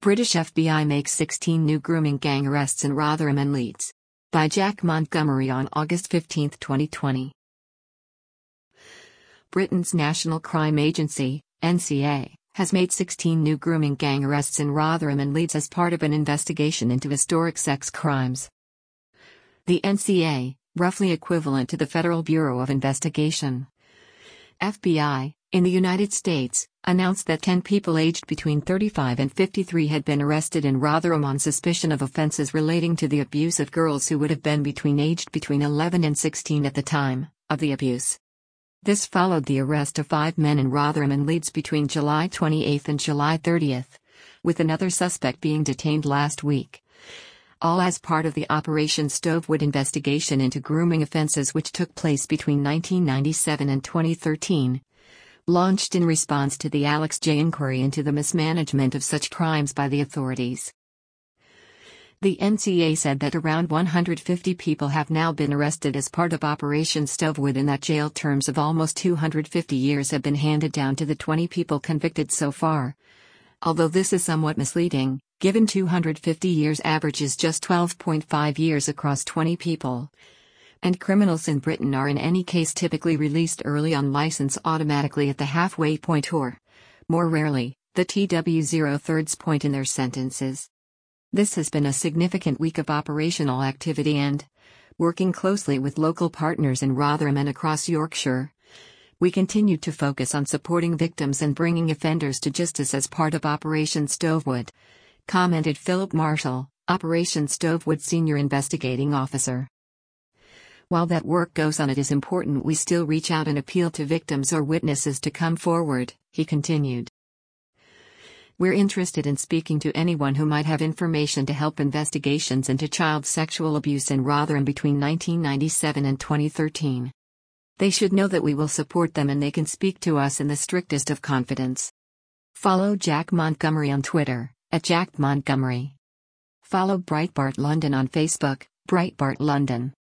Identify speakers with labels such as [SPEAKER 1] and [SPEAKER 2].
[SPEAKER 1] British FBI makes 16 new grooming gang arrests in Rotherham and Leeds. By Jack Montgomery on August 15, 2020. Britain's National Crime Agency, NCA, has made 16 new grooming gang arrests in Rotherham and Leeds as part of an investigation into historic sex crimes. The NCA, roughly equivalent to the Federal Bureau of Investigation, FBI, in the United States, announced that 10 people aged between 35 and 53 had been arrested in Rotherham on suspicion of offenses relating to the abuse of girls who would have been aged between 11 and 16 at the time of the abuse. This followed the arrest of 5 men in Rotherham and Leeds between July 28 and July 30, with another suspect being detained last week. All as part of the Operation Stovewood investigation into grooming offenses which took place between 1997 and 2013. Launched in response to the Alex J. inquiry into the mismanagement of such crimes by the authorities. The NCA said that around 150 people have now been arrested as part of Operation Stovewood and that jail terms of almost 250 years have been handed down to the 20 people convicted so far. Although this is somewhat misleading, given 250 years averages just 12.5 years across 20 people. And criminals in Britain are in any case typically released early on license automatically at the halfway point or, more rarely, the TW03rd point in their sentences. This has been a significant week of operational activity and, working closely with local partners in Rotherham and across Yorkshire, we continue to focus on supporting victims and bringing offenders to justice as part of Operation Stovewood, commented Philip Marshall, Operation Stovewood Senior Investigating Officer. While that work goes on, it is important we still reach out and appeal to victims or witnesses to come forward, he continued. We're interested in speaking to anyone who might have information to help investigations into child sexual abuse in Rotherham between 1997 and 2013. They should know that we will support them and they can speak to us in the strictest of confidence. Follow Jack Montgomery on Twitter, @JackMontgomery. Follow Breitbart London on Facebook, Breitbart London.